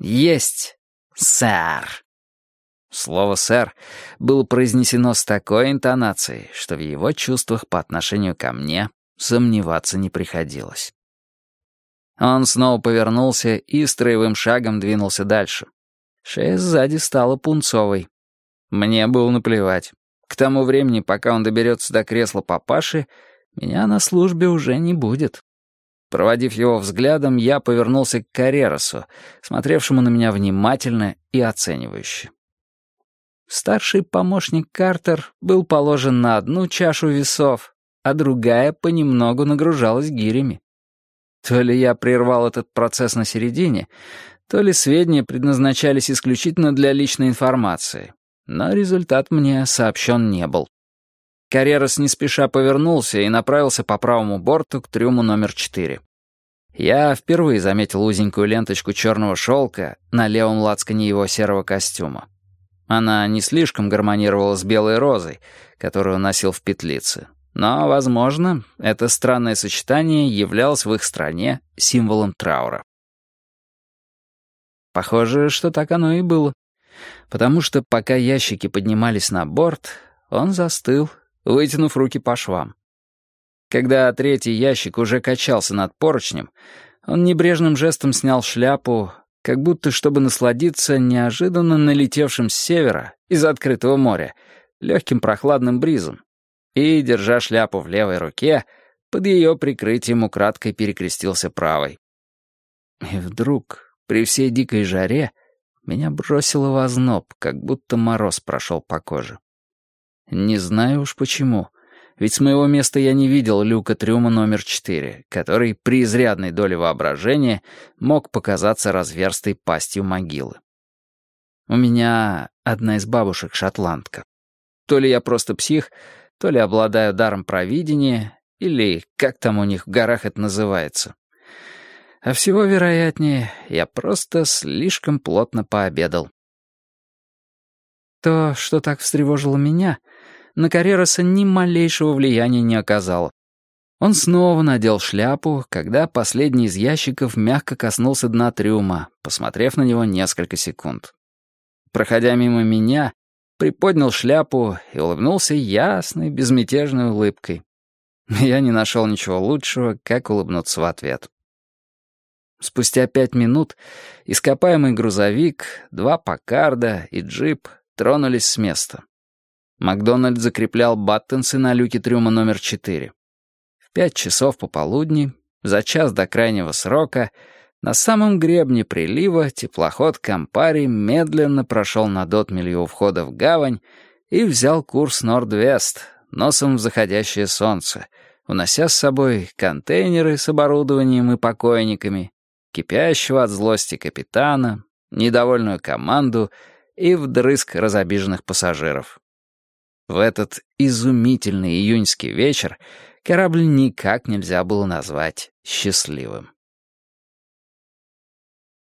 «Есть, сэр!» Слово «сэр» было произнесено с такой интонацией, что в его чувствах по отношению ко мне сомневаться не приходилось. Он снова повернулся и строевым шагом двинулся дальше. Шея сзади стала пунцовой. Мне было наплевать. К тому времени, пока он доберется до кресла папаши, меня на службе уже не будет. Проводив его взглядом, я повернулся к Каррерасу, смотревшему на меня внимательно и оценивающе. Старший помощник Картер был положен на одну чашу весов, а другая понемногу нагружалась гирями. То ли я прервал этот процесс на середине, то ли сведения предназначались исключительно для личной информации, но результат мне сообщен не был. Каррерас не спеша повернулся и направился по правому борту к трюму номер 4. Я впервые заметил узенькую ленточку черного шелка на левом лацкане его серого костюма. Она не слишком гармонировала с белой розой, которую он носил в петлице, но, возможно, это странное сочетание являлось в их стране символом траура. Похоже, что так оно и было, потому что пока ящики поднимались на борт, он застыл, вытянув руки по швам. Когда третий ящик уже качался над поручнем, он небрежным жестом снял шляпу, как будто чтобы насладиться неожиданно налетевшим с севера, из открытого моря, легким прохладным бризом, и, держа шляпу в левой руке, под ее прикрытием украдкой перекрестился правой. И вдруг, при всей дикой жаре, меня бросило в озноб, как будто мороз прошел по коже. Не знаю уж почему, ведь с моего места я не видел люка трюма номер 4, который при изрядной доле воображения мог показаться разверстой пастью могилы. У меня одна из бабушек шотландка. То ли я просто псих, то ли обладаю даром провидения, или как там у них в горах это называется. А всего вероятнее, я просто слишком плотно пообедал. То, что так встревожило меня, на Каррераса ни малейшего влияния не оказало. Он снова надел шляпу, когда последний из ящиков мягко коснулся дна трюма, посмотрев на него несколько секунд. Проходя мимо меня, приподнял шляпу и улыбнулся ясной, безмятежной улыбкой. Я не нашел ничего лучшего, как улыбнуться в ответ. Спустя 5 минут ископаемый грузовик, 2 Паккарда и джип тронулись с места. Макдональд закреплял баттенсы на люке трюма номер 4. В 5 часов пополудни, за час до крайнего срока, на самом гребне прилива теплоход «Кампари» медленно прошел над отмелью у входа в гавань и взял курс норд-вест, носом в заходящее солнце, унося с собой контейнеры с оборудованием и покойниками, кипящего от злости капитана, недовольную команду и вдрызг разобиженных пассажиров. В этот изумительный июньский вечер корабль никак нельзя было назвать счастливым.